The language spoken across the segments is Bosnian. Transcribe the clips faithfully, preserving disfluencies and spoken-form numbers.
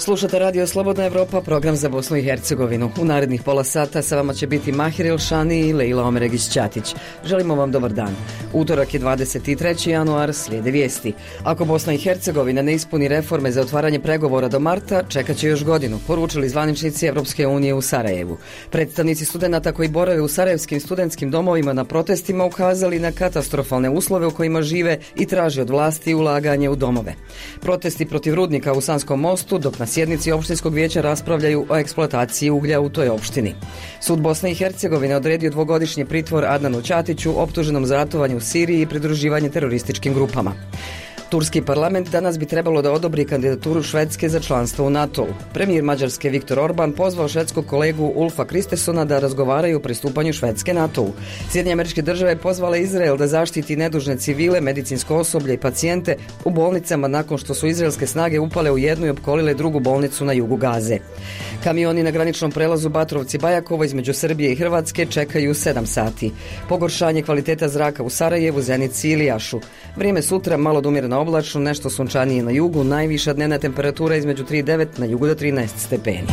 Slušate Radio Slobodna Evropa, program za Bosnu i Hercegovinu. U narednih pola sata sa vama će biti Mahir Ilšani i Leila Omeregić-Ćatić. Želimo vam dobar dan. Utorak je dvadeset treći januar, slijede vijesti. Ako Bosna i Hercegovina ne ispuni reforme za otvaranje pregovora do marta, čekat će još godinu, poručili zvaničnici Evropske unije u Sarajevu. Predstavnici studenata koji borave u sarajevskim studentskim domovima na protestima ukazali na katastrofalne uslove u kojima žive i traže od vlasti ulaganje u domove. Protesti protiv rudnika u Sanskom mostu, dok na sjednici opštinskog vijeća raspravljaju o eksploataciji uglja u toj opštini. Sud Bosne i Hercegovine odredio dvogodišnji pritvor Adnanu Ćatiću, optuženom za ratovanje u Siriji i pridruživanje terorističkim grupama. Turski parlament danas bi trebalo da odobri kandidaturu Švedske za članstvo u NATO-u. Premijer Mađarske Viktor Orban pozvao švedskog kolegu Ulfa Kristesona da razgovaraju o pristupanju Švedske NATO-u. Sjedinjene Američke Države pozvale Izrael da zaštiti nedužne civile, medicinsko osoblje i pacijente u bolnicama nakon što su izraelske snage upale u jednu i opkolile drugu bolnicu na jugu Gaze. Kamioni na graničnom prelazu Batrovci-Bajakovo između Srbije i Hrvatske čekaju sedam sati. Pogoršanje kvaliteta zraka u Sarajevu, Zenici i Lijašu. Vrijeme sutra malo da umjereno oblačno, nešto sunčanije na jugu, najviša dnevna temperatura između tri i devet, na jugu do trinaest stepeni.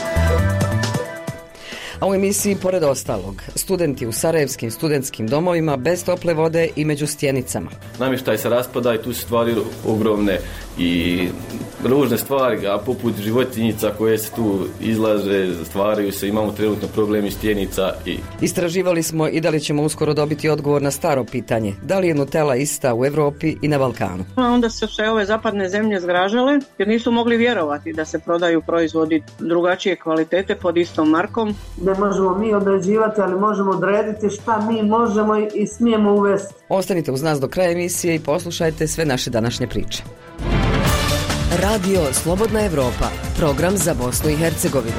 A u emisiji, pored ostalog, studenti u sarajevskim studentskim domovima bez tople vode i među stjenicama. Namještaj se raspada i tu se stvaraju ogromne i ružne stvari, a poput životinjica koje se tu izlaže, stvaraju se, imamo trenutno problemi stjenica. I... Istraživali smo i da li ćemo uskoro dobiti odgovor na staro pitanje, da li je Nutella ista u Europi i na Balkanu. A onda su se ove zapadne zemlje zgražale jer nisu mogli vjerovati da se prodaju proizvodi drugačije kvalitete pod istom markom. Ne možemo mi određivati, ali možemo odrediti šta mi možemo i smijemo uvesti. Ostanite uz nas do kraja emisije i poslušajte sve naše današnje priče. Radio Slobodna Evropa, program za Bosnu i Hercegovinu.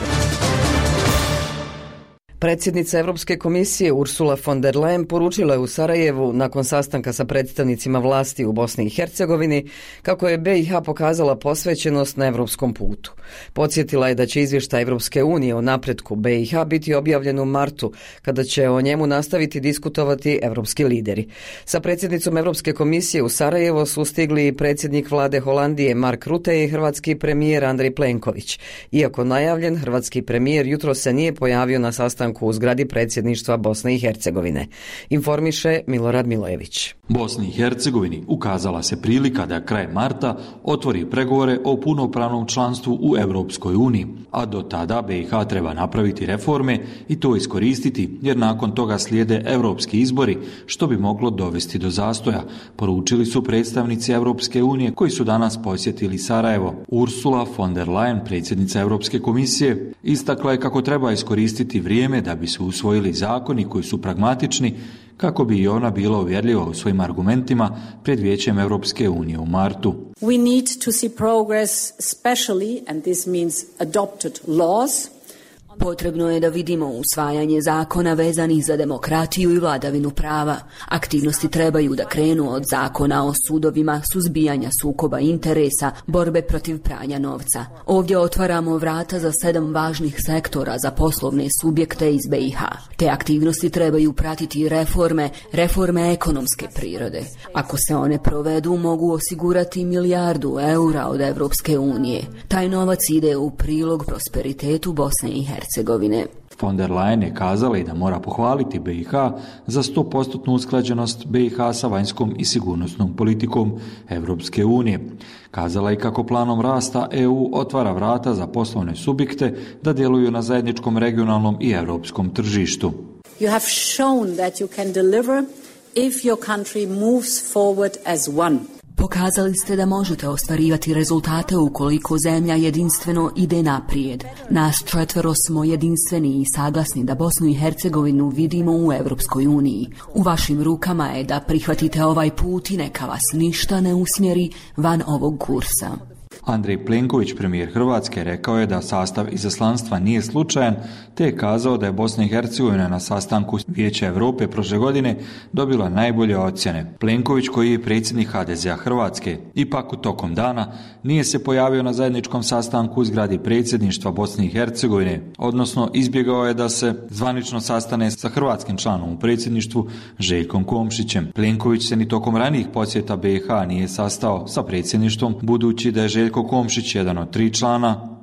Predsjednica Europske komisije Ursula von der Leyen poručila je u Sarajevu nakon sastanka sa predstavnicima vlasti u Bosni i Hercegovini kako je B i H pokazala posvećenost na europskom putu. Podsjetila je da će izvještaj Europske unije o napretku B i H biti objavljen u martu, kada će o njemu nastaviti diskutovati europski lideri. Sa predsjednicom Europske komisije u Sarajevo su stigli predsjednik vlade Holandije Mark Rutte i hrvatski premijer Andrej Plenković. Iako najavljen, hrvatski premijer jutros se nije pojavio na sastanku u zgradi predsjedništva Bosne i Hercegovine. Informiše Milorad Milojević. Bosni i Hercegovini ukazala se prilika da krajem marta otvori pregovore o punopravnom članstvu u Europskoj uniji, a do tada B i H treba napraviti reforme i to iskoristiti, jer nakon toga slijede europski izbori, što bi moglo dovesti do zastoja, poručili su predstavnici Europske unije koji su danas posjetili Sarajevo. Ursula von der Leyen, predsjednica Europske komisije, istakla je kako treba iskoristiti vrijeme da bi se usvojili zakoni koji su pragmatični, kako bi i ona bila uvjerljiva u svojim argumentima pred Vijećem Europske unije u martu. We need to see progress, especially, and this means adopted laws. Potrebno je da vidimo usvajanje zakona vezanih za demokratiju i vladavinu prava. Aktivnosti trebaju da krenu od zakona o sudovima, suzbijanja sukoba interesa, borbe protiv pranja novca. Ovdje otvaramo vrata za sedam važnih sektora za poslovne subjekte iz B i H. Te aktivnosti trebaju pratiti reforme, reforme ekonomske prirode. Ako se one provedu, mogu osigurati milijardu eura od Evropske unije. Taj novac ide u prilog prosperitetu Bosne i Hercegovine. Von der Leyen je kazala i da mora pohvaliti B i H za sto posto usklađenost B i H sa vanjskom i sigurnosnom politikom Evropske unije. Kazala je kako planom rasta E U otvara vrata za poslovne subjekte da djeluju na zajedničkom regionalnom i europskom tržištu. You have shown that you can deliver if your country moves forward as one. Pokazali ste da možete ostvarivati rezultate ukoliko zemlja jedinstveno ide naprijed. Nas četvero smo jedinstveni i saglasni da Bosnu i Hercegovinu vidimo u Europskoj uniji. U vašim rukama je da prihvatite ovaj put i neka vas ništa ne usmjeri van ovog kursa. Andrej Plenković, premijer Hrvatske, rekao je da sastav izaslanstva nije slučajan, te je kazao da je Bosna i Hercegovina na sastanku Vijeća Europe prošle godine dobila najbolje ocjene. Plenković, koji je predsjednik H D Z-a Hrvatske, ipak u tokom dana nije se pojavio na zajedničkom sastanku u zgradi predsjedništva Bosne i Hercegovine, odnosno izbjegao je da se zvanično sastane sa hrvatskim članom u predsjedništvu Željkom Komšićem. Plenković se ni tokom ranijih posjeta B i H nije sastao sa predsjedništvom, budući da je Željko Komšić jedan od tri člana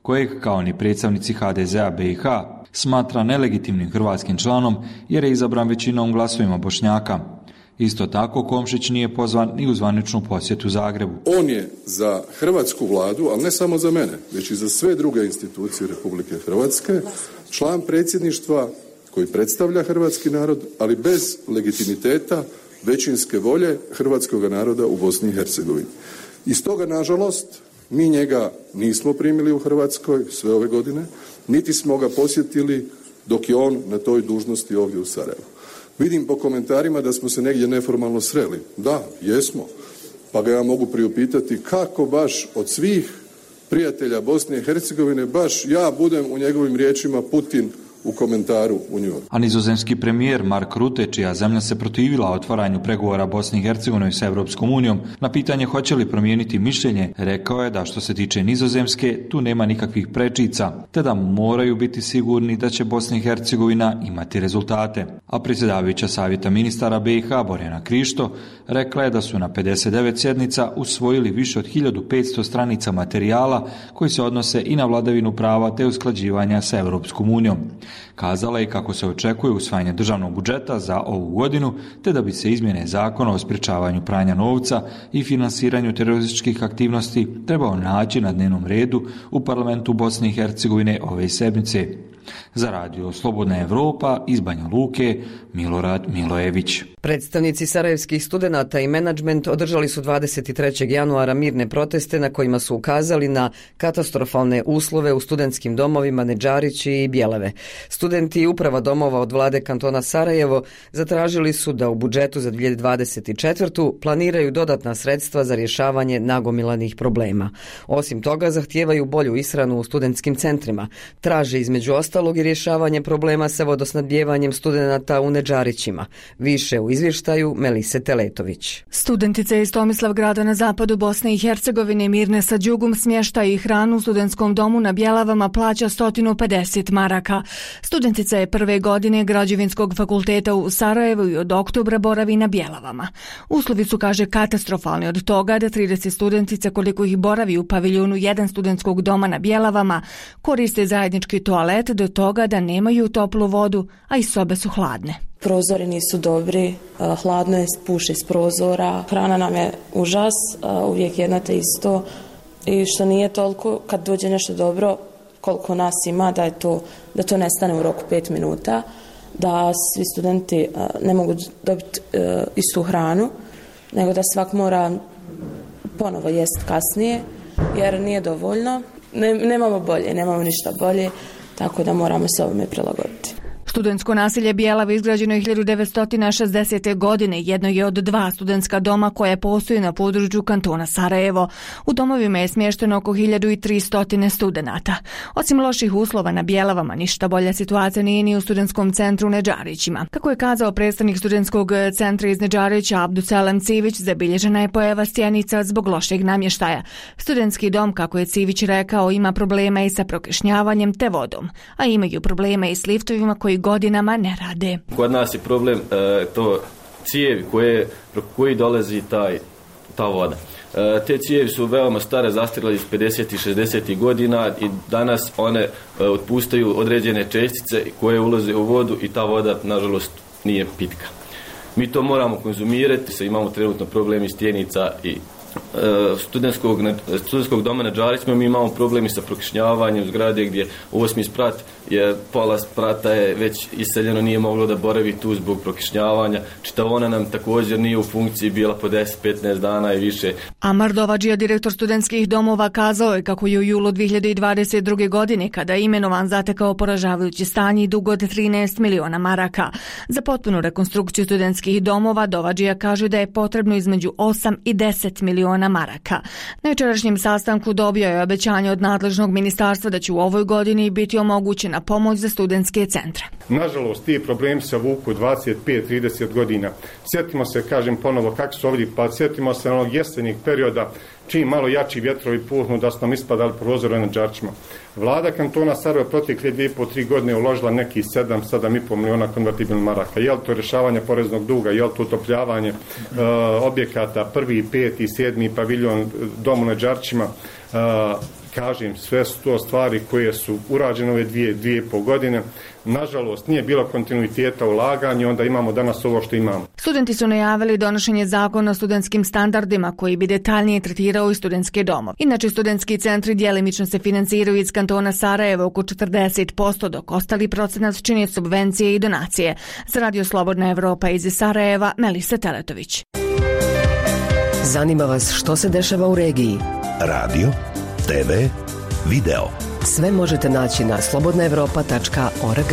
kojeg, kao ni predstavnici ha de zea be i ha, smatra nelegitimnim hrvatskim članom jer je izabran većinom glasovima Bošnjaka. Isto tako, Komšić nije pozvan ni u zvaničnu posjetu Zagrebu. On je za hrvatsku vladu, ali ne samo za mene, već i za sve druge institucije Republike Hrvatske, član predsjedništva koji predstavlja hrvatski narod, ali bez legitimiteta većinske volje hrvatskog naroda u Bosni i Hercegovini. I stoga, nažalost, mi njega nismo primili u Hrvatskoj sve ove godine, niti smo ga posjetili dok je on na toj dužnosti ovdje u Sarajevu. Vidim po komentarima da smo se negdje neformalno sreli. Da, jesmo. Pa ga ja mogu priupitati kako baš od svih prijatelja Bosne i Hercegovine baš ja budem u njegovim riječima Putin u komentaru u New Yorku. A nizozemski premijer Mark Rutte, čija zemlja se protivila otvaranju pregovora Bosne i Hercegovine s Europskom unijom, na pitanje hoće li promijeniti mišljenje, rekao je da što se tiče Nizozemske, tu nema nikakvih prečica, te da moraju biti sigurni da će Bosna i Hercegovina imati rezultate. A predsjedavajuća savjeta ministara be i ha Borjana Krišto rekla je da su na pedeset devet sjednica usvojili više od hiljadu petsto stranica materijala koji se odnose i na vladavinu prava te usklađivanja sa Europskom unijom. Kazala je kako se očekuje usvajanje državnog budžeta za ovu godinu, te da bi se izmjene zakona o sprječavanju pranja novca i finansiranju terorističkih aktivnosti trebao naći na dnevnom redu u parlamentu Bosne i Hercegovine ove sedmice. Za radio Slobodna Evropa iz Banja Luke, Milorad Milojević. Predstavnici sarajevskih studenata i menadžment održali su dvadeset trećeg januara mirne proteste na kojima su ukazali na katastrofalne uslove u studentskim domovima Nedžarići i Bjelave. Studenti i uprava domova od vlade kantona Sarajevo zatražili su da u budžetu za dvije hiljade dvadeset četvrtu planiraju dodatna sredstva za rješavanje nagomilanih problema. Osim toga, zahtijevaju bolju ishranu u studentskim centrima. Traže između ostalog i rješavanje problema sa vodosnabdjevanjem studenata u Nedžarićima. Više u izvještaju Melise Teletović. Studentice iz Tomislavgrada na zapadu Bosne i Hercegovine Mirne Sađugum smješta i hranu u studentskom domu na Bjelavama plaća sto pedeset maraka. Studentica je prve godine Građevinskog fakulteta u Sarajevu i od oktobra boravi na Bjelavama. Uslovi su, kaže, katastrofalni, od toga da trideset studentica koliko ih boravi u paviljonu jedan studentskog doma na Bjelavama koriste zajednički toalet, do toga da nemaju toplu vodu, a i sobe su hladne. Prozori nisu dobri, hladno je, puše iz prozora, hrana nam je užas, uvijek jedno te isto i što nije toliko kad dođe nešto dobro koliko nas ima da je to, da to nestane u roku pet minuta, da svi studenti ne mogu dobiti istu hranu, nego da svak mora ponovo jest kasnije jer nije dovoljno. Ne, nemamo bolje, nemamo ništa bolje, tako da moramo se ovome prilagoditi. Studentsko naselje Bjelava izgrađeno je hiljadu devetsto šezdesete. godine. Jedno je od dva studentska doma koje postoje na području kantona Sarajevo. U domovima je smješteno oko hiljadu tristo studenata. Osim loših uslova na Bjelavama, ništa bolja situacija nije ni u studentskom centru u Nedžarićima. Kako je kazao predstavnik studentskog centra iz Nedžarića Abduselam Civić, zabilježena je pojava stjenica zbog lošeg namještaja. Studentski dom, kako je Civić rekao, ima problema i sa prokišnjavanjem te vodom, a imaju problema i s liftovima koji godinama ne rade. Kod nas je problem e, to cijevi koje, koji dolazi taj, ta voda. E, te cijevi su veoma stare, zastarjele iz pedesetih i šezdesetih godina i danas one e, otpustaju određene čestice koje ulaze u vodu i ta voda, nažalost, nije pitka. Mi to moramo konzumirati, imamo trenutno problem iz stjenica i studentskog, studentskog doma na Nedžarićima. Mi imamo problemi sa prokišnjavanjem zgrade gdje osmi sprat je, pola sprata je već iseljeno, nije moglo da boravi tu zbog prokišnjavanja. Čitavona nam također nije u funkciji bila po deset do petnaest dana i više. Amar Dovadžija, direktor studentskih domova, kazao je kako je u julu dvije hiljade dvadeset druge. godine, kada je imenovan, zatekao poražavajuće stanje i dug od trinaest miliona maraka. Za potpunu rekonstrukciju studentskih domova Dovadžija kaže da je potrebno između osam i deset miliona maraka. Na jučerašnjem sastanku dobio je obećanje od nadležnog ministarstva da će u ovoj godini biti omogućena pomoć za studentske centre. Nažalost, ti problemi se vuku dvadeset pet do trideset godina. Sjetimo se, kažem ponovo, kako su ovdje, pa sjetimo se onog jesenjeg perioda, čim malo jači vjetrovi puhnu da su nam ispadali prozore na Nedžarićima. Vlada kantona Sarajevo protekle dvije i po tri godine uložila neki sedam do sedam i po miliona konvertibilnih maraka. Je li to rješavanje poreznog duga, je li to utopljavanje uh, objekata, prvi, peti, sedmi paviljon domu na Nedžarićima. Uh, Kažem, sve su to stvari koje su urađene ove dvije, dvije i pol godine. Nažalost, nije bilo kontinuiteta ulaganja, onda imamo danas ovo što imamo. Studenti su najavili donošenje zakona o studentskim standardima koji bi detaljnije tretirao i studentske domove. Inače, studentski centri djelimično se financiraju iz kantona Sarajevo oko četrdeset posto, dok ostali procenat čine subvencije i donacije. Za Radio Slobodna Evropa iz Sarajeva, Melisa Teletović. Zanima vas što se dešava u regiji? Radio, te ve, video. Sve možete naći na slobodna evropa tačka org.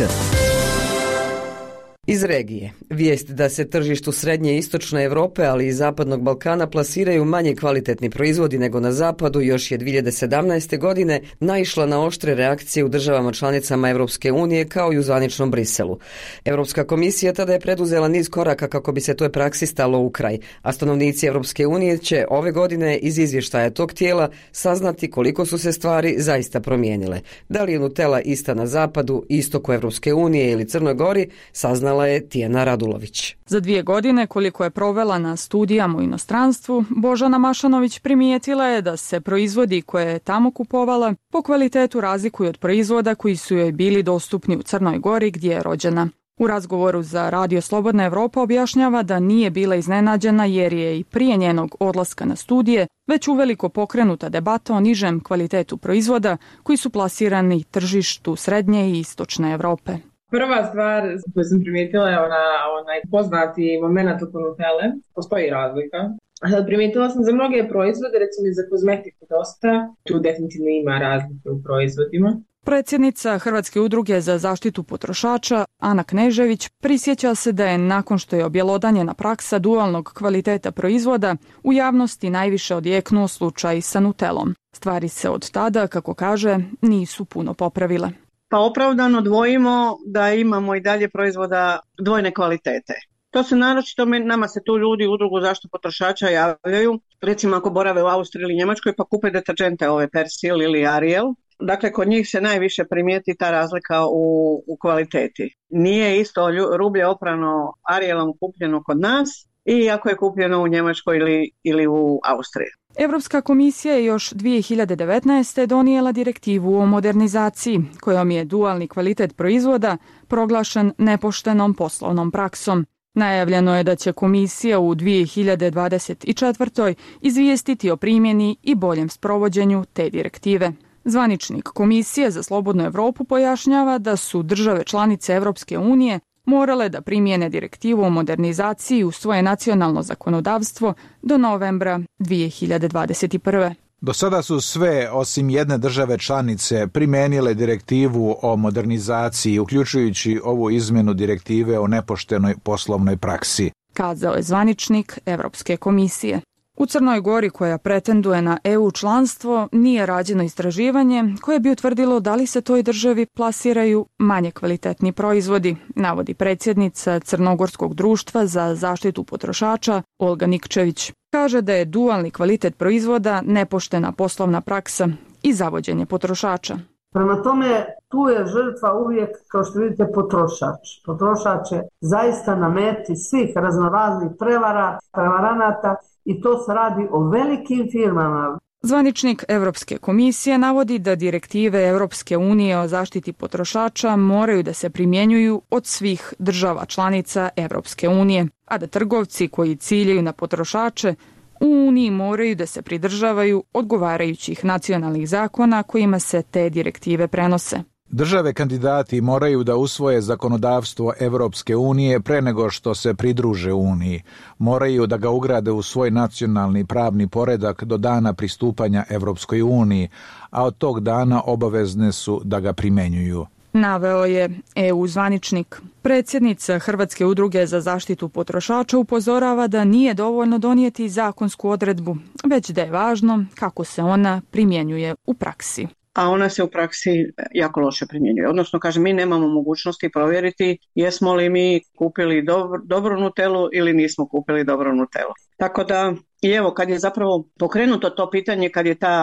Iz regije. Vijest da se tržištu srednje i istočne Europe, ali i zapadnog Balkana plasiraju manje kvalitetni proizvodi nego na zapadu još je dvije hiljade sedamnaeste. godine naišla na oštre reakcije u državama članicama Europske unije kao i u zvaničnom Briselu. Europska komisija tada je preduzela niz koraka kako bi se toj praksi stalo u kraj, a stanovnici Europske unije će ove godine iz izvještaja tog tijela saznati koliko su se stvari zaista promijenile. Da li je Nutella ista na zapadu, istoku Europske unije ili Crnoj Gori, saznala je Tijana Radulović. Za dvije godine koliko je provela na studijama u inostranstvu, Božana Mašanović primijetila je da se proizvodi koje je tamo kupovala po kvalitetu razlikuju od proizvoda koji su joj bili dostupni u Crnoj Gori gdje je rođena. U razgovoru za Radio Slobodna Evropa objašnjava da nije bila iznenađena jer je i prije njenog odlaska na studije već uveliko pokrenuta debata o nižem kvalitetu proizvoda koji su plasirani tržištu srednje i istočne Evrope. Prva stvar koju sam primijetila je ona, onaj poznati moment oko Nutelle. Postoji razlika. Primijetila sam za mnoge proizvode, recimo za kozmetiku dosta, tu definitivno ima razlike u proizvodima. Predsjednica Hrvatske udruge za zaštitu potrošača, Ana Knežević, prisjeća se da je nakon što je objelodanjena praksa dualnog kvaliteta proizvoda, u javnosti najviše odjeknuo slučaj sa Nutellom. Stvari se od tada, kako kaže, nisu puno popravile. Pa opravdano dvojimo da imamo i dalje proizvoda dvojne kvalitete. To se naročito, nama se tu ljudi u udrugu zaštitu potrošača javljaju, recimo ako borave u Austriji ili Njemačkoj pa kupe deterđente ove Persil ili Ariel. Dakle, kod njih se najviše primijeti ta razlika u, u kvaliteti. Nije isto rublje oprano Arielom kupljeno kod nas i ako je kupljeno u Njemačkoj ili, ili u Austriji. Europska komisija je još dvije hiljade devetnaeste. donijela direktivu o modernizaciji, kojom je dualni kvalitet proizvoda proglašen nepoštenom poslovnom praksom. Najavljeno je da će komisija u dvije hiljade dvadeset četvrtoj. izvijestiti o primjeni i boljem sprovođenju te direktive. Zvaničnik Komisije za slobodnu Europu pojašnjava da su države članice Europske unije morale da primijene direktivu o modernizaciji u svoje nacionalno zakonodavstvo do novembra dvije hiljade dvadeset prve. Do sada su sve, osim jedne države članice, primijenile direktivu o modernizaciji, uključujući ovu izmjenu direktive o nepoštenoj poslovnoj praksi, kazao je zvaničnik Europske komisije. U Crnoj Gori, koja pretenduje na E U članstvo, nije rađeno istraživanje koje bi utvrdilo da li se toj državi plasiraju manje kvalitetni proizvodi, navodi predsjednica Crnogorskog društva za zaštitu potrošača Olga Nikčević. Kaže da je dualni kvalitet proizvoda nepoštena poslovna praksa i zavođenje potrošača. Prema tome, tu je žrtva uvijek, kao što vidite, potrošač. Potrošač je zaista na meti svih raznoraznih prevara, prevaranata, i to se radi o velikim firmama. Zvaničnik Europske komisije navodi da direktive Europske unije o zaštiti potrošača moraju da se primjenjuju od svih država članica Europske unije, a da trgovci koji ciljaju na potrošače u Uniji moraju da se pridržavaju odgovarajućih nacionalnih zakona kojima se te direktive prenose. Države kandidati moraju da usvoje zakonodavstvo Europske unije pre nego što se pridruže Uniji. Moraju da ga ugrade u svoj nacionalni pravni poredak do dana pristupanja Europskoj uniji, a od tog dana obavezne su da ga primenjuju. Naveo je E U zvaničnik. Predsjednica Hrvatske udruge za zaštitu potrošača upozorava da nije dovoljno donijeti zakonsku odredbu, već da je važno kako se ona primjenjuje u praksi. A ona se u praksi jako loše primjenjuje. Odnosno, kažem, mi nemamo mogućnosti provjeriti jesmo li mi kupili dobro, dobru Nutellu ili nismo kupili dobru Nutellu. Tako da, i evo, kad je zapravo pokrenuto to pitanje, kad je ta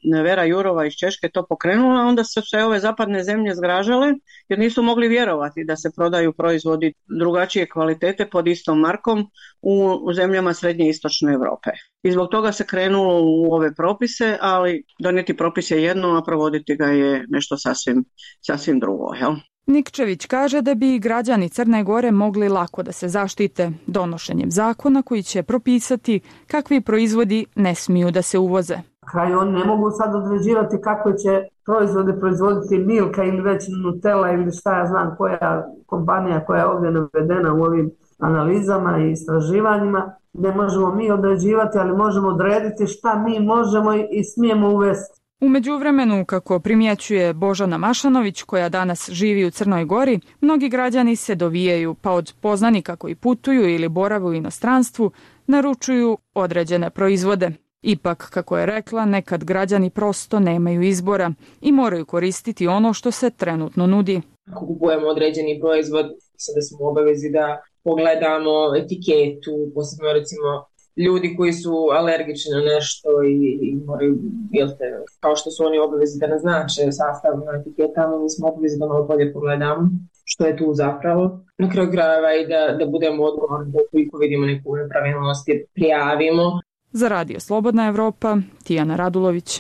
Vera Jurova iz Češke to pokrenula, onda su se ove zapadne zemlje zgražale jer nisu mogli vjerovati da se prodaju proizvodi drugačije kvalitete pod istom markom u, u zemljama srednje i istočne Europe. I zbog toga se krenulo u ove propise, ali donijeti propis je jedno, a provoditi ga je nešto sasvim, sasvim drugo. Jel? Nikčević kaže da bi građani Crne Gore mogli lako da se zaštite donošenjem zakona koji će propisati kakvi proizvodi ne smiju da se uvoze. Kraju oni ne mogu sad određivati kako će proizvode proizvoditi Milka ili već Nutella ili šta ja znam koja kompanija koja je ovdje navedena u ovim analizama i istraživanjima. Ne možemo mi određivati, ali možemo odrediti šta mi možemo i smijemo uvesti. U međuvremenu, kako primjećuje Božana Mašanović, koja danas živi u Crnoj Gori, mnogi građani se dovijaju, pa od poznanika koji putuju ili borave u inostranstvu, naručuju određene proizvode. Ipak, kako je rekla, nekad građani prosto nemaju izbora i moraju koristiti ono što se trenutno nudi. Ako kupujemo određeni proizvod, mislim da smo u obavezi da pogledamo etiketu, posebno recimo ljudi koji su alergični na nešto i, i moraju, jel te, kao što su oni obavezi da naznače sastav na etiketama, mi smo obavezi da malo bolje pogledamo što je tu zapravo. Na kraju krajeva i da, da budemo odgovorni da ukoliko vidimo neku nepravilnost prijavimo. Za Radio Slobodna Evropa, Tijana Radulović.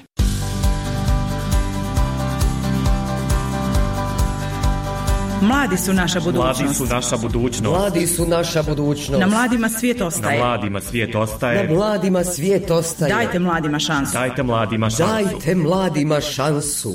Mladi su naša budućnost. Mladi su naša budućnost. Mladi su naša budućnost. Na mladima svijet ostaje. Na mladima svijet ostaje. Na mladima svijet ostaje. Dajte mladima šansu. Dajte mladima šansu. Dajte mladima šansu.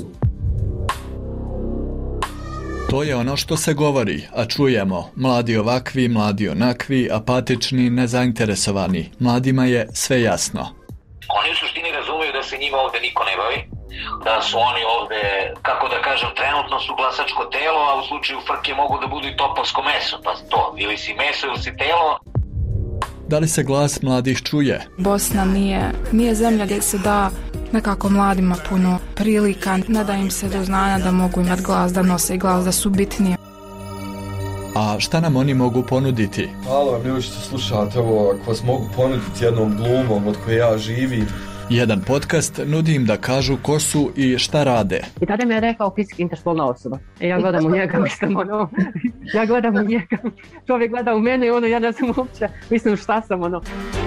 To je ono što se govori, a čujemo. Mladi ovakvi, mladi onakvi, apatični, nezainteresovani. Mladima je sve jasno. Oni u suštini razumiju da se njima ovdje niko ne bavi, da su oni ovdje, kako da kažem, trenutno su glasačko telo, a u slučaju frke mogu da budu i topovsko meso, pa to, ili si meso ili si telo. Da li se glas mladih čuje? Bosna nije, nije zemlja gdje se da nekako mladima puno prilika, ne da im se do znanja da mogu imati glas, da nose glas, da su bitnije. A šta nam oni mogu ponuditi? Halo, mili što slušate ovo, ako vas mogu ponuditi jednom glumom od koje ja živim. Jedan podcast nudi im da kažu ko su i šta rade. I tada mi je rekao fizički interspolna osoba. I ja gledam u njega, mislim, ono, ja gledam u njega, čovjek gleda u mene i ono, ja ne znam uopće, mislim šta sam, ono.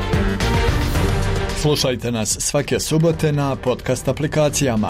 Slušajte nas svake subote na podcast aplikacijama.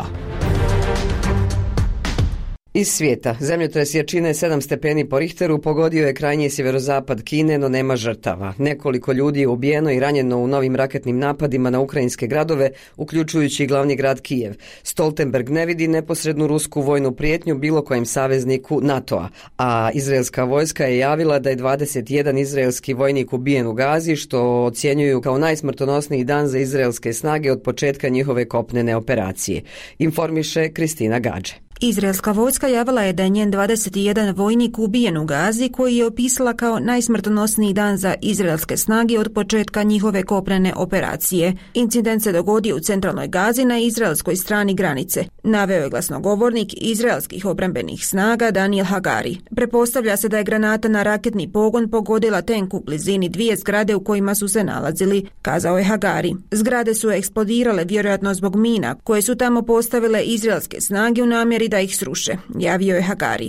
Iz svijeta. Zemljotres jačine sedam stepeni po Richteru pogodio je krajnji sjeverozapad Kine, no nema žrtava. Nekoliko ljudi je ubijeno i ranjeno u novim raketnim napadima na ukrajinske gradove, uključujući i glavni grad Kijev. Stoltenberg ne vidi neposrednu rusku vojnu prijetnju bilo kojem savezniku NATO-a, a izraelska vojska je javila da je dvadeset jedan izraelski vojnik ubijen u Gazi, što ocjenjuju kao najsmrtonosniji dan za izraelske snage od početka njihove kopnene operacije. Informiše Kristina Gađe. Izraelska vojska javila je da je njen dvadeset jedan vojnik ubijen u Gazi, koji je opisala kao najsmrtonosniji dan za izraelske snage od početka njihove kopnene operacije. Incident se dogodio u centralnoj Gazi na izraelskoj strani granice, naveo je glasnogovornik izraelskih obrambenih snaga Daniel Hagari. Prepostavlja se da je granata na raketni pogon pogodila tenk u blizini dvije zgrade u kojima su se nalazili, kazao je Hagari. Zgrade su eksplodirale vjerojatno zbog mina koje su tamo postavile izraelske snage u namjeri da ih sruše, javio je Hagari.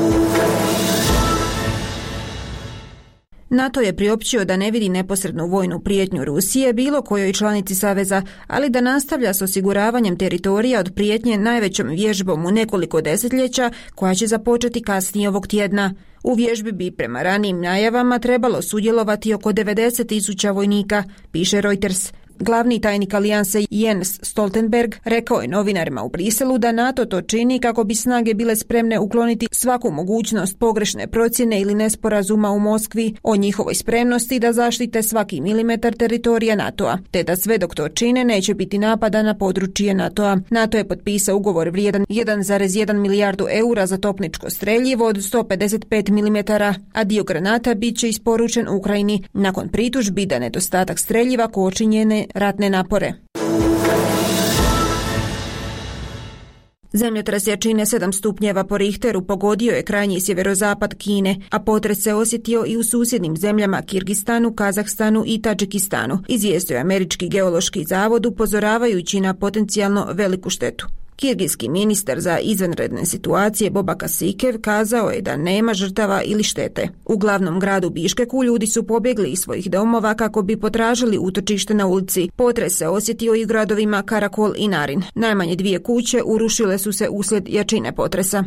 NATO je priopćio da ne vidi neposrednu vojnu prijetnju Rusije bilo kojoj članici saveza, ali da nastavlja s osiguravanjem teritorija od prijetnje najvećom vježbom u nekoliko desetljeća koja će započeti kasnije ovog tjedna. U vježbi bi prema ranijim najavama trebalo sudjelovati oko devedeset tisuća vojnika, piše Reuters. Glavni tajnik alijanse Jens Stoltenberg rekao je novinarima u Briselu da NATO to čini kako bi snage bile spremne ukloniti svaku mogućnost pogrešne procjene ili nesporazuma u Moskvi o njihovoj spremnosti da zaštite svaki milimetar teritorija NATO-a, te da sve dok to čine neće biti napada na područje NATO-a. NATO je potpisao ugovor vrijedan jedan zarez jedan milijardu eura za topničko streljivo od sto pedeset pet milimetara, a dio granata bit će isporučen Ukrajini nakon pritužbi da nedostatak streljiva koči njene ratne napore. Zemljotres jačine sedam stupnjeva po Richteru pogodio je krajnji sjeverozapad Kine, a potres se osjetio i u susjednim zemljama Kirgistanu, Kazahstanu i Tadžikistanu, izvijestio je Američki geološki zavod upozoravajući na potencijalno veliku štetu. Kirgijski ministar za izvanredne situacije Bobaka Sikev kazao je da nema žrtava ili štete. U glavnom gradu Biškeku ljudi su pobjegli iz svojih domova kako bi potražili utočište na ulici. Potres se osjetio i u gradovima Karakol i Narin. Najmanje dvije kuće urušile su se uslijed jačine potresa.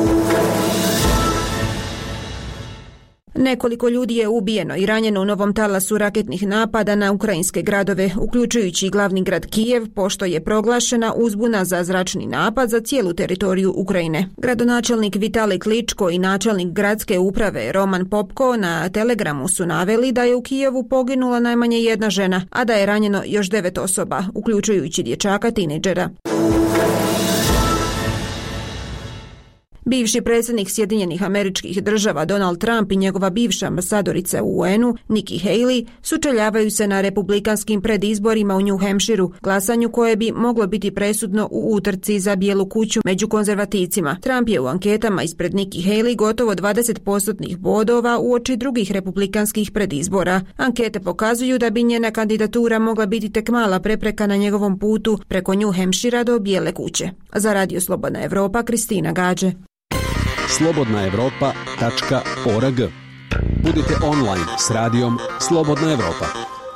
Nekoliko ljudi je ubijeno i ranjeno u novom talasu raketnih napada na ukrajinske gradove, uključujući glavni grad Kijev, pošto je proglašena uzbuna za zračni napad za cijelu teritoriju Ukrajine. Gradonačelnik Vitali Kličko i načelnik gradske uprave Roman Popko na Telegramu su naveli da je u Kijevu poginula najmanje jedna žena, a da je ranjeno još devet osoba, uključujući dječaka tinejdžera. Bivši predsjednik Sjedinjenih Američkih Država Donald Trump i njegova bivša ambasadorica u U N-u Nikki Haley sučeljavaju se na republikanskim predizborima u New Hampshireu, glasanju koje bi moglo biti presudno u utrci za Bijelu kuću među konzervativcima. Trump je u anketama ispred Nikki Haley gotovo dvadeset postotnih bodova uoči drugih republikanskih predizbora. Ankete pokazuju da bi njena kandidatura mogla biti tek mala prepreka na njegovom putu preko New Hampshirea do Bijele kuće. Za Radio Slobodna Evropa, Kristina Gađe. slobodna evropa tačka org. Budite online s radijom Slobodna Evropa.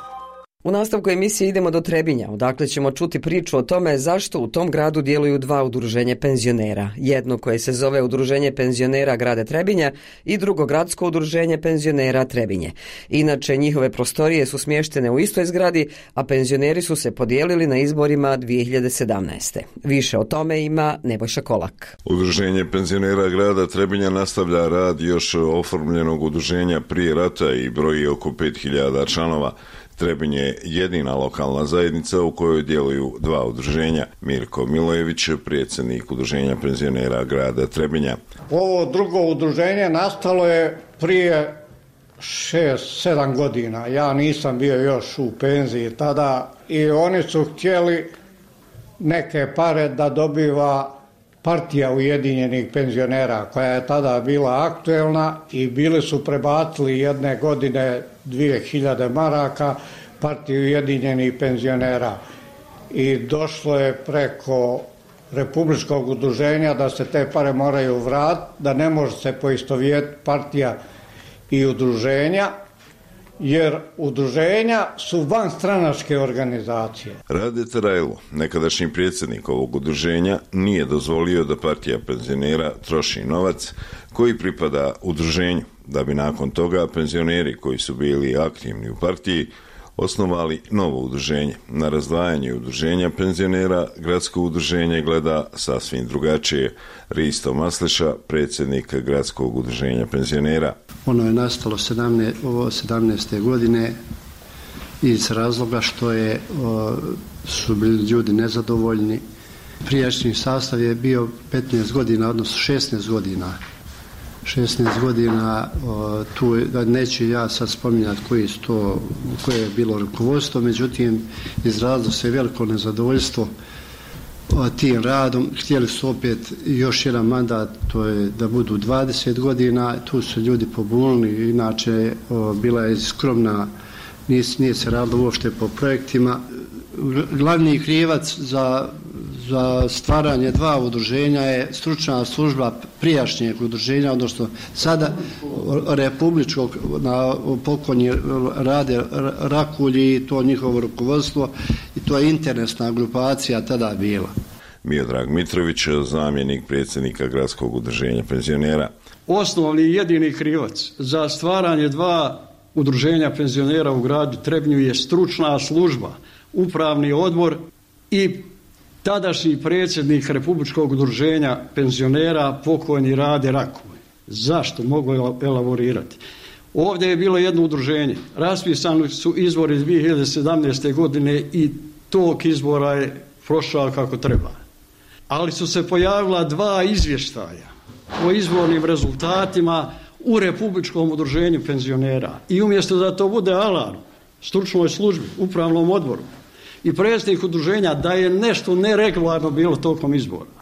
U nastavku emisije idemo do Trebinja, odakle ćemo čuti priču o tome zašto u tom gradu djeluju dva udruženja penzionera. Jedno koje se zove Udruženje penzionera grada Trebinja i drugo Gradsko udruženje penzionera Trebinje. Inače, njihove prostorije su smještene u istoj zgradi, a penzioneri su se podijelili na izborima dvije hiljade sedamnaeste. Više o tome ima Nebojša Kolak. Udruženje penzionera grada Trebinja nastavlja rad još oformljenog udruženja prije rata i broji oko pet hiljada članova. Trebinje je jedina lokalna zajednica u kojoj djeluju dva udruženja. Mirko Milojević, predsjednik udruženja penzionera grada Trebinja. Ovo drugo udruženje nastalo je prije šest sedam godina. Ja nisam bio još u penziji tada i oni su htjeli neke pare da dobiva partija Ujedinjenih penzionera koja je tada bila aktuelna i bili su prebacili jedne godine dvije hiljade maraka partiju Ujedinjenih penzionera i došlo je preko Republičkog udruženja da se te pare moraju vratiti, da ne može se poistovjetiti partija i udruženja, jer udruženja su vanstranačke organizacije. Rade Terajlo, nekadašnji predsjednik ovog udruženja, nije dozvolio da partija penzionera troši novac koji pripada udruženju, da bi nakon toga penzioneri koji su bili aktivni u partiji osnovali novo udruženje. Na razdvajanje udruženja penzionera Gradsko udruženje gleda sasvim drugačije. Risto Masliša, predsjednik Gradskog udruženja penzionera. Ono je nastalo sedamnaeste godine iz razloga što je, o, su bili ljudi nezadovoljni. Prijašnji sastav je bio petnaest godina, odnosno šesnaest godina. šesnaest godina, o, tu neću ja sad spominjati koji su to, koje je bilo rukovodstvo, međutim izrazilo se veliko nezadovoljstvo o, tim radom. Htjeli su opet još jedan mandat, to je da budu dvadeset godina, tu su ljudi pobunili, inače o, bila je skromna, nije, nije se radilo uopšte po projektima. Glavni krivac za za stvaranje dva udruženja je stručna služba prijašnjeg udruženja, odnosno sada republičkog na pokojni Rade Rakulji i to njihovo rukovodstvo i to je interesna grupacija tada bila. Miodrag Mitrović, zamjenik predsjednika Gradskog udruženja penzionera. Osnovni i jedini krivac za stvaranje dva udruženja penzionera u gradu Trebinju je stručna služba, upravni odbor i tadašnji predsjednik Republičkog udruženja penzionera pokojni Rade Rakulj. Zašto? Mogu elaborirati. Ovdje je bilo jedno udruženje. Raspisani su izbori dvije hiljade sedamnaeste. godine i tog izbora je prošao kako treba. Ali su se pojavila dva izvještaja o izbornim rezultatima u Republičkom udruženju penzionera. I umjesto da to bude alarm stručnoj službi, upravnom odboru i predsjednik udruženja da je nešto neregularno bilo tokom izbora,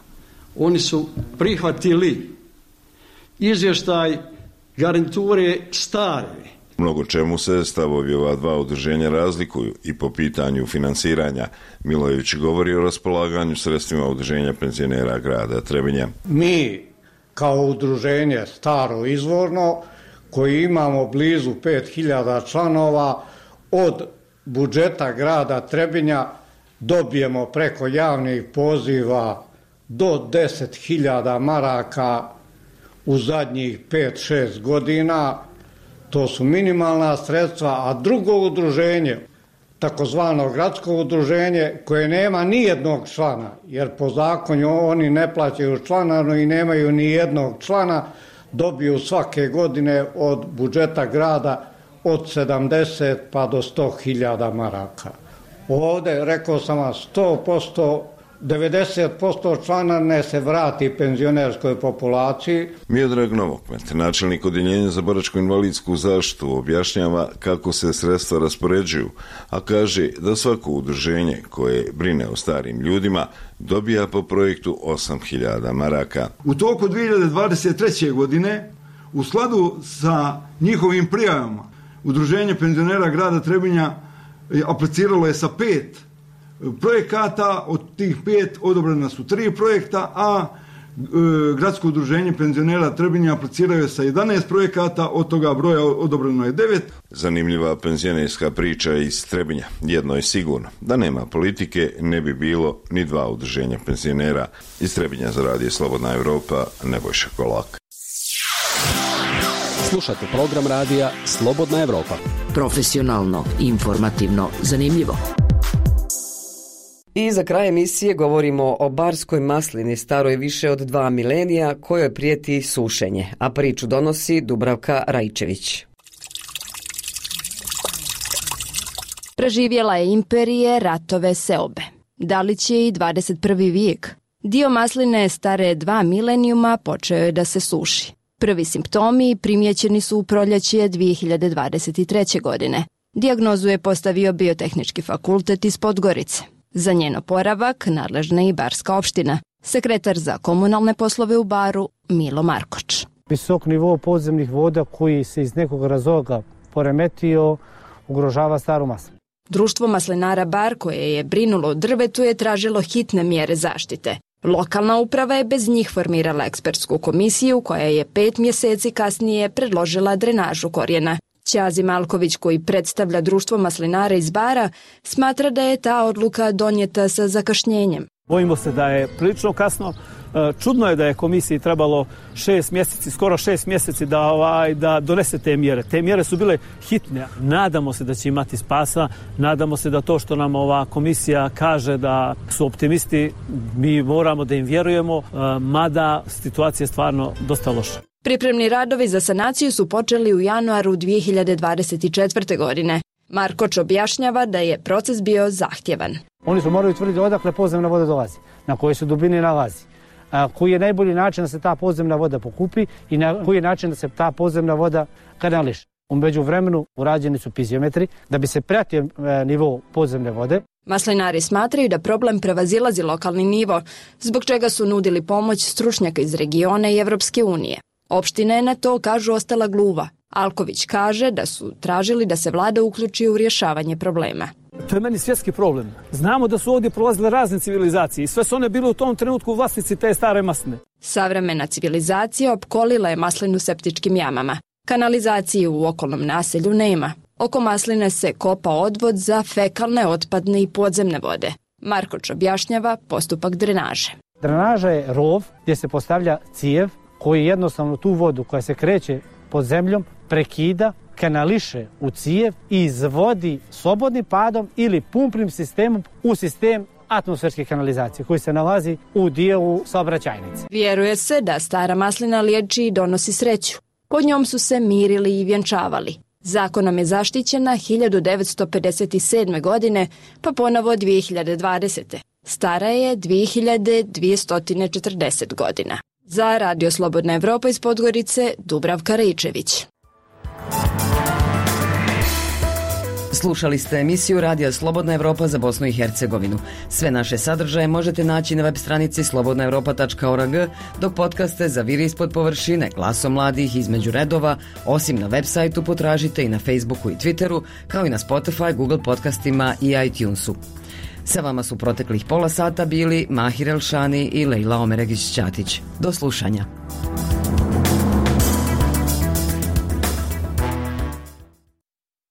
oni su prihvatili izvještaj garniture stare. Mnogo čemu se stavovi ova dva udruženja razlikuju i po pitanju finansiranja. Milojević govori o raspolaganju sredstvima udruženja penzionera grada Trebinja. Mi kao udruženje staro izvorno, koji imamo blizu pet hiljada članova, od budžeta grada Trebinja dobijemo preko javnih poziva do deset hiljada maraka u zadnjih pet šest godina. To su minimalna sredstva, a drugo udruženje, takozvano gradsko udruženje, koje nema ni jednog člana, jer po zakonu oni ne plaćaju članarinu i nemaju ni jednog člana, dobiju svake godine od budžeta grada od sedamdeset pa do sto hiljada maraka. Ovde, rekao sam vam, sto posto, devedeset posto članarine se vrati penzionerskoj populaciji. Miodrag Novokmet, načelnik odjeljenja za boračko-invalidsku zaštitu, objašnjava kako se sredstva raspoređuju, a kaže da svako udruženje koje brine o starim ljudima dobija po projektu osam hiljada maraka. U toku dvije hiljade dvadeset treće. godine, u skladu sa njihovim prijavama, Udruženje penzionera grada Trebinja apliciralo je sa pet projekata, od tih pet odobrena su tri projekta, a e, gradsko udruženje penzionera Trebinja apliciraju sa jedanaest projekata, od toga broja odobreno je devet. Zanimljiva penzionerska priča iz Trebinja. Jedno je sigurno, da nema politike ne bi bilo ni dva udruženja penzionera. Iz Trebinja za radio Slobodna Evropa, Nebojša Kolak. Slušate program radija Slobodna Evropa. Profesionalno, informativno, zanimljivo. I za kraj emisije govorimo o barskoj maslini staroj više od dva milenija kojoj prijeti sušenje, a priču donosi Dubravka Rajčević. Preživjela je imperije, ratove, seobe. Da li će i dvadeset prvi vijek? Dio masline stare dva milenijuma počeo je da se suši. Prvi simptomi primjećeni su u proljeće dvije hiljade dvadeset treće. godine. Dijagnozu je postavio Biotehnički fakultet iz Podgorice. Za njen oporavak nadležna je i Barska opština. Sekretar za komunalne poslove u Baru Milo Markoč. Visok nivo podzemnih voda koji se iz nekog razloga poremetio ugrožava staru maslinu. Društvo maslinara Bar, koje je brinulo o drvetu, je tražilo hitne mjere zaštite. Lokalna uprava je bez njih formirala ekspertsku komisiju koja je pet mjeseci kasnije predložila drenažu korijena. Ćazi Malković, koji predstavlja društvo maslinara iz Bara, smatra da je ta odluka donijeta sa zakašnjenjem. Bojimo se da je prilično kasno. Čudno je da je komisiji trebalo šest mjeseci, skoro šest mjeseci da, ovaj, da donese te mjere. Te mjere su bile hitne. Nadamo se da će imati spasa, nadamo se da to što nam ova komisija kaže da su optimisti, mi moramo da im vjerujemo, mada situacija je stvarno dosta loša. Pripremni radovi za sanaciju su počeli u januaru dvije hiljade dvadeset četvrte. godine. Markoč objašnjava da je proces bio zahtjevan. Oni su morali utvrditi odakle podzemna voda dolazi, na kojoj se dubini nalazi, a koji je najbolji način da se ta podzemna voda pokupi i na koji je način da se ta podzemna voda kanališe. U međuvremenu urađeni su piziometri da bi se pratio nivo podzemne vode. Maslinari smatraju da problem prevazilazi lokalni nivo, zbog čega su nudili pomoć stručnjaka iz regiona i Evropske unije. Opština je na to, kažu, ostala gluva. Alković kaže da su tražili da se vlada uključi u rješavanje problema. To je meni svjetski problem. Znamo da su ovdje prolazile razne civilizacije i sve su one bile u tom trenutku vlasnici te stare masline. Savremena civilizacija opkolila je maslinu septičkim jamama. Kanalizacije u okolnom naselju nema. Oko masline se kopa odvod za fekalne, otpadne i podzemne vode. Markoč objašnjava postupak drenaže. Drenaža je rov gdje se postavlja cijev koji jednostavno tu vodu koja se kreće pod zemljom prekida, kanališe u cijev i izvodi slobodnim padom ili pumpnim sistemom u sistem atmosferske kanalizacije koji se nalazi u dijelu saobraćajnice. Vjeruje se da stara maslina liječi i donosi sreću. Pod njom su se mirili i vjenčavali. Zakonom je zaštićena hiljadu devetsto pedeset sedme. godine, pa ponovo dvije hiljade dvadesete. Stara je dvije hiljade dvjesto četrdeset godina. Za Radio Slobodna Evropa iz Podgorice, Dubravka Rajčević. Slušali ste emisiju Radija Slobodna Evropa za Bosnu i Hercegovinu. Sve naše sadržaje možete naći na web stranici slobodna europa tačka org, dok podcaste za Viri ispod površine, Glasom mladih, Između redova, osim na web sajtu potražite i na Facebooku i Twitteru, kao i na Spotify, Google podcastima i iTunesu. Sa vama su proteklih pola sata bili Mahir Elšani i Leila Omeregić-Ćatić. Do slušanja.